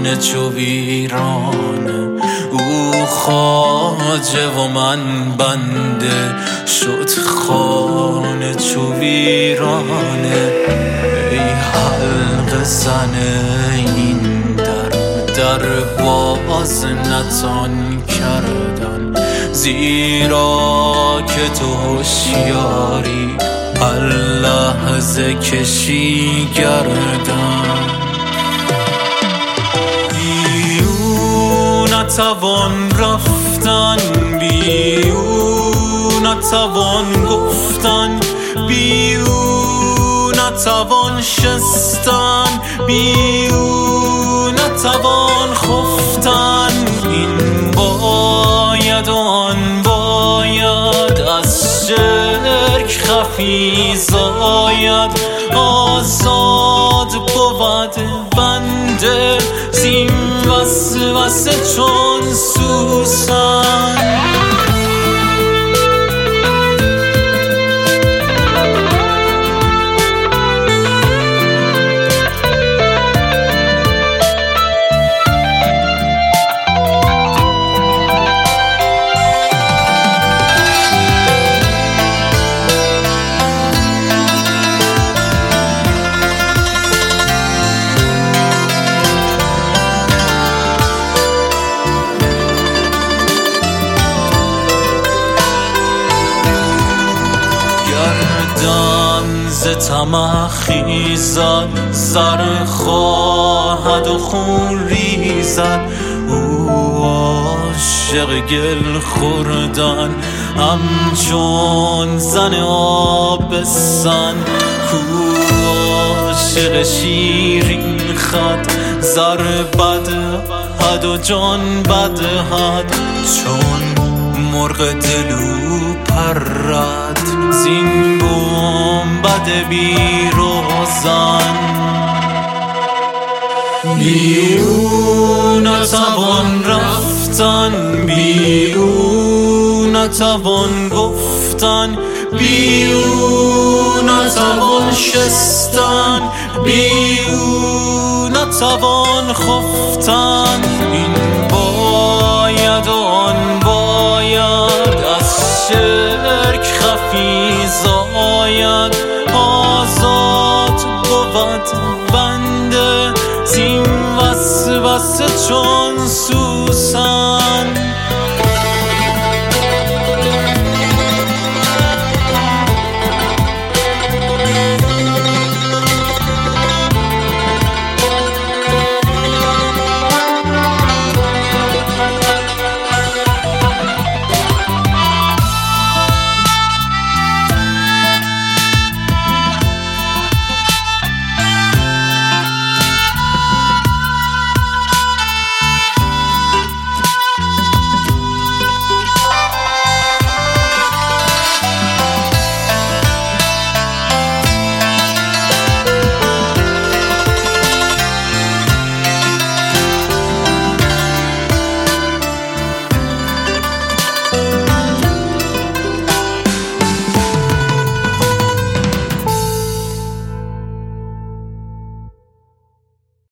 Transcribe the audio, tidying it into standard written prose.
خانه چو ویرانه، او خواجه و من بنده، شد خانه چو ویرانه. ای حلقه زن این در باز نتان کردن، زیرا که تو هوشیاری هر لحظه کشی گردن. بی او نتوان رفتن، بی او نتوان گفتن، بی او نتوان شستن، بی او نتوان خفتن. این باید و آن باید، از شرک خفی زاید، آزاد بود بنده زین وسوسه چون سوسن. ز طمع خیزد، زر خواهد و خون ریزد، او عاشق گل خوردن همچون زن آبستن، کو عاشق شیرین خد، زر بدهد و جان بدهد، چون مرغ دلو پرد زین گنبد بی روزن. بی او نتوان رفتن، بی او نتوان گفتن، بی او نتوان شستن، بی او نتوان خفتن. این باید و آن باید، از شرک خفی زاید، آزاد بود بنده زین وسوسه چون سوسن.